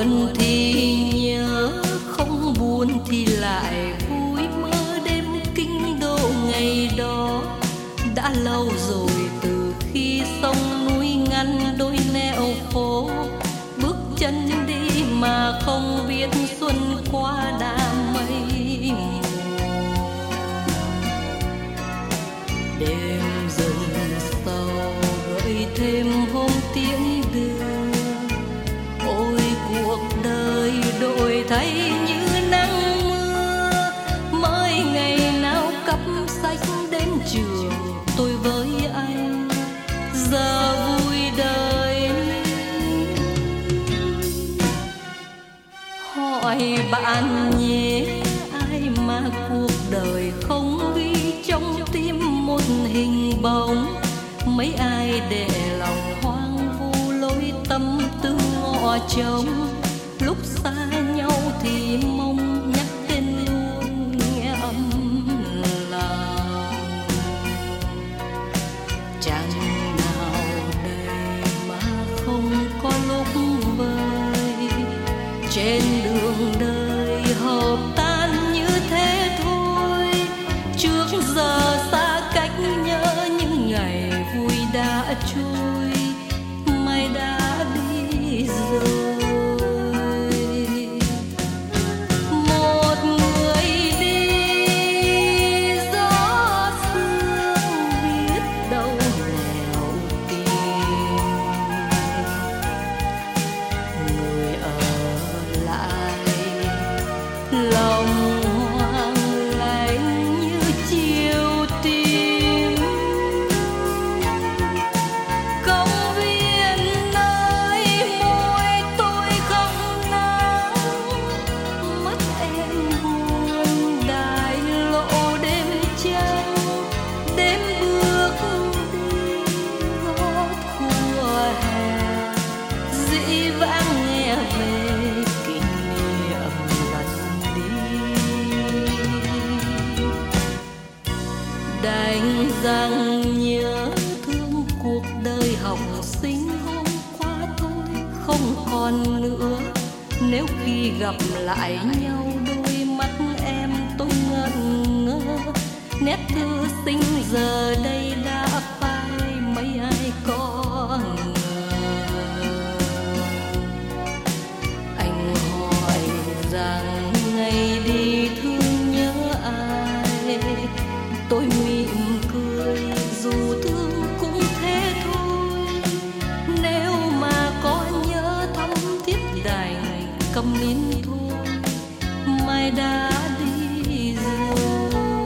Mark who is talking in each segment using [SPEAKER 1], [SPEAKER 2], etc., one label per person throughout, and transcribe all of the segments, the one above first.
[SPEAKER 1] buồn thì nhớ, không buồn thì lại vui, mơ đêm kinh đô ngày đó. Đã lâu rồi từ khi sông núi ngăn đôi nẻo phố, bước chân đi mà không biết xuân qua đã mấy mùa. Đêm dần sâu gợi thêm hôm tiễn đưa, ôi cuộc đời đổi thay như nắng mưa. Mới ngày nào cắp sách đến trường tôi với anh, giờ vui đời. Hỏi bạn nhé, ai mà cuộc đời không ghi trong tim một hình bóng? Mấy ai để lòng hoang vu lối tâm tư ngõ trống? Lúc xa nhau thì mong nhắc tên luôn nghe ấm lòng. Chẳng nào đây mà không có lúc vơi, trên đường đời hợp tan như thế thôi. Trước giờ xa cách nhớ những ngày vui đã trôi, mai đã đi rồi. Một người đi gió sương biết đâu nẻo tìm, người ở lại lòng hoang lạnh như chiều tím. Công viên nơi môi tôi không nắng, mắt em buồn đài lộ đêm trắng. Đêm bước đi gót khua hè, dĩ vãng nghe về kỷ niệm lần đi. Đành rằng nhớ thương cuộc đời học sinh hôm qua thôi không còn nữa. Nếu khi gặp lại nhau đôi mắt em tôi ngẩn ngơ, nét thư sinh giờ đây đã phai mấy ai có ngờ. Anh hỏi rằng ngày đi thương nhớ ai, tôi mỉm cười dù thương cũng thế thôi. Nếu mà có nhớ thắm thiết đành cầm nín thôi, mai đã đi rồi.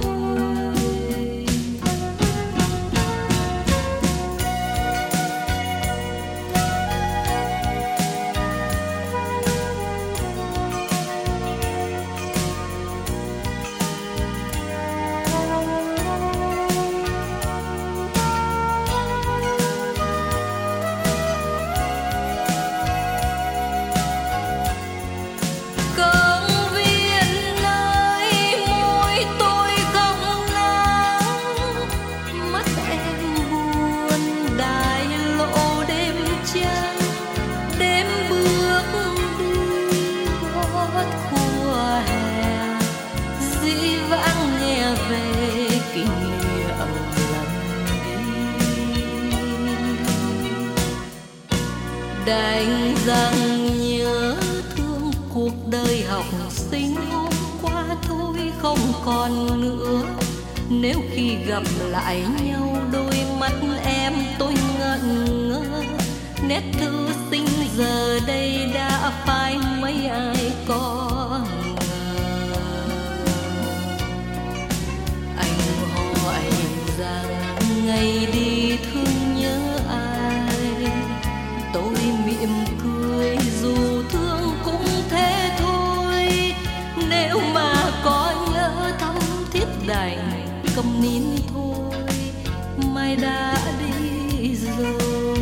[SPEAKER 1] Công viên nơi môi tôi không nắng, mắt em buồn đài lộ đêm trắng. Đêm bước đi gót khua hè, dĩ vãng nghe về kỷ niệm lần đi. Đành rằng nhớ thương cuộc đời học sinh hôm qua thôi không còn nữa. Nếu khi gặp lại nhau đôi mắt em tôi ngẩn ngơ, nét thư sinh giờ đây đã phai mấy ai có ngờ. Anh hỏi rằng ngày đi thương nhớ ai, tôi mỉm cười dù thương cũng thế thôi. Nếu mà có nhớ thắm thiết đành cầm nín thôi, mai đã đi rồi.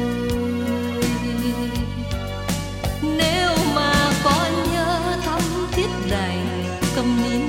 [SPEAKER 1] Nếu mà có nhớ thắm thiết đành cầm nín